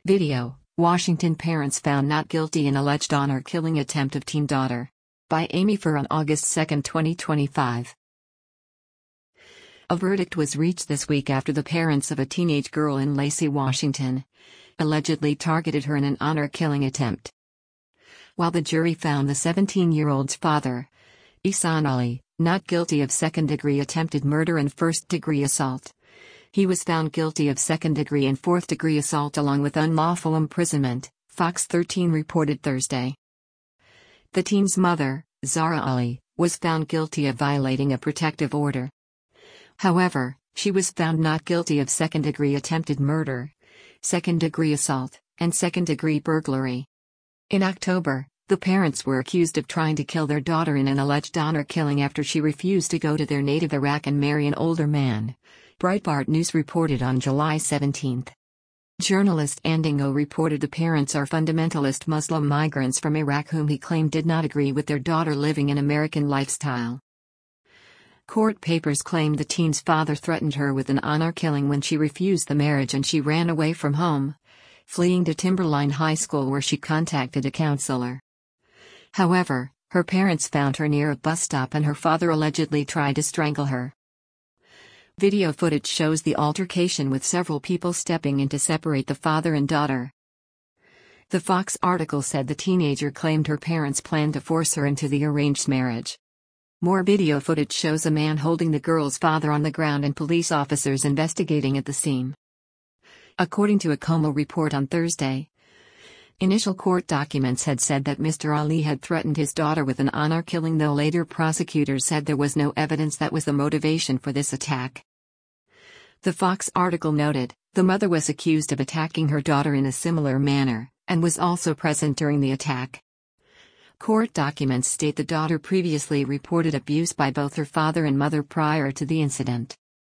Video: Washington parents found not guilty in alleged honor-killing attempt of teen daughter. By Amy Furr on August 2, 2025. A verdict was reached this week after the parents of a teenage girl in Lacey, Washington, allegedly targeted her in an honor-killing attempt. While the jury found the 17-year-old's father, Ihsan Ali, not guilty of second-degree attempted murder and first-degree assault, he was found guilty of second-degree and fourth-degree assault along with unlawful imprisonment, Fox 13 reported Thursday. The teen's mother, Zahra Ali, was found guilty of violating a protective order. However, she was found not guilty of second-degree attempted murder, second-degree assault, and second-degree burglary. In October, the parents were accused of trying to kill their daughter in an alleged honor killing after she refused to go to their native Iraq and marry an older man, Breitbart News reported on July 17. Journalist Andingo reported the parents are fundamentalist Muslim migrants from Iraq whom he claimed did not agree with their daughter living an American lifestyle. Court papers claimed the teen's father threatened her with an honor killing when she refused the marriage and she ran away from home, fleeing to Timberline High School where she contacted a counselor. However, her parents found her near a bus stop and her father allegedly tried to strangle her. Video footage shows the altercation with several people stepping in to separate the father and daughter. The Fox article said the teenager claimed her parents planned to force her into the arranged marriage. More video footage shows a man holding the girl's father on the ground and police officers investigating at the scene. According to a Como report on Thursday, initial court documents had said that Mr. Ali had threatened his daughter with an honor killing, though later prosecutors said there was no evidence that was the motivation for this attack. The Fox article noted, the mother was accused of attacking her daughter in a similar manner, and was also present during the attack. Court documents state the daughter previously reported abuse by both her father and mother prior to the incident.